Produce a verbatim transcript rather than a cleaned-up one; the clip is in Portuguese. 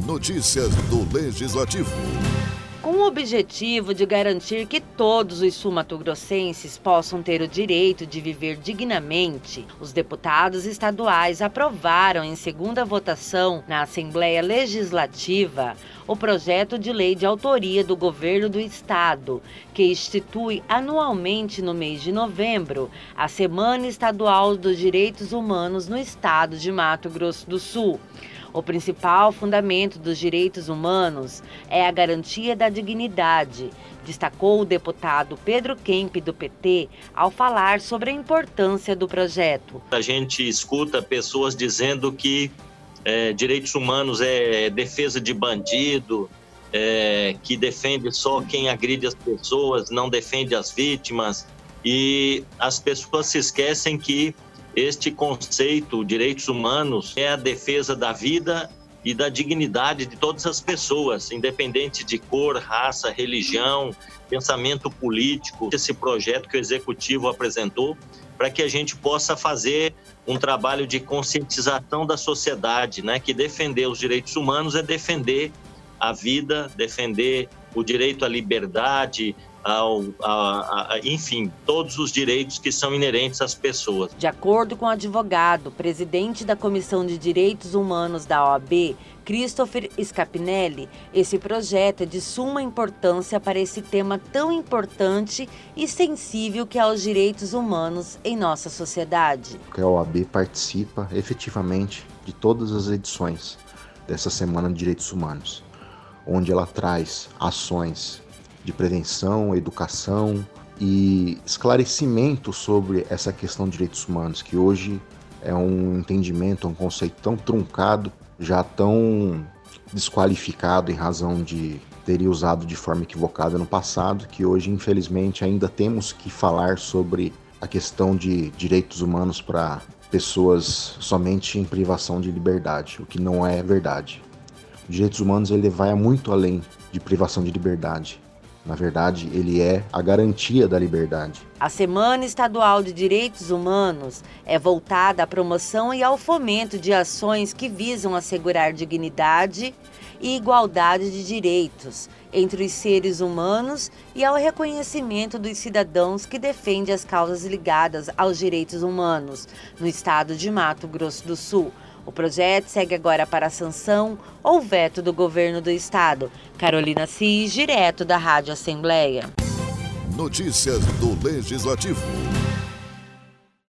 Notícias do Legislativo. Com o objetivo de garantir que todos os sul-mato-grossenses possam ter o direito de viver dignamente, os deputados estaduais aprovaram em segunda votação na Assembleia Legislativa o projeto de lei de autoria do Governo do Estado, que institui anualmente no mês de novembro a Semana Estadual dos Direitos Humanos no Estado de Mato Grosso do Sul. O principal fundamento dos direitos humanos é a garantia da dignidade, destacou o deputado Pedro Kemp, do P T, ao falar sobre a importância do projeto. A gente escuta pessoas dizendo que é, direitos humanos é defesa de bandido, é, que defende só quem agride as pessoas, não defende as vítimas, e as pessoas se esquecem que este conceito, direitos humanos, é a defesa da vida e da dignidade de todas as pessoas, independente de cor, raça, religião, pensamento político. Esse projeto que o Executivo apresentou para que a gente possa fazer um trabalho de conscientização da sociedade, né? Que defender os direitos humanos é defender a vida, defender o direito à liberdade, Ao, a, a, enfim, todos os direitos que são inerentes às pessoas. De acordo com o advogado, presidente da Comissão de Direitos Humanos da O A B, Christopher Scapinelli, esse projeto é de suma importância para esse tema tão importante e sensível que é os direitos humanos em nossa sociedade. A O A B participa efetivamente de todas as edições dessa Semana de Direitos Humanos, onde ela traz ações de prevenção, educação e esclarecimento sobre essa questão de direitos humanos, que hoje é um entendimento, um conceito tão truncado, já tão desqualificado em razão de ter usado de forma equivocada no passado, que hoje, infelizmente, ainda temos que falar sobre a questão de direitos humanos para pessoas somente em privação de liberdade, o que não é verdade. Os direitos humanos ele vai muito além de privação de liberdade. Na verdade, ele é a garantia da liberdade. A Semana Estadual de Direitos Humanos é voltada à promoção e ao fomento de ações que visam assegurar dignidade e igualdade de direitos entre os seres humanos e ao reconhecimento dos cidadãos que defendem as causas ligadas aos direitos humanos no estado de Mato Grosso do Sul. O projeto segue agora para a sanção ou veto do governo do estado. Carolina Cis, direto da Rádio Assembleia. Notícias do Legislativo.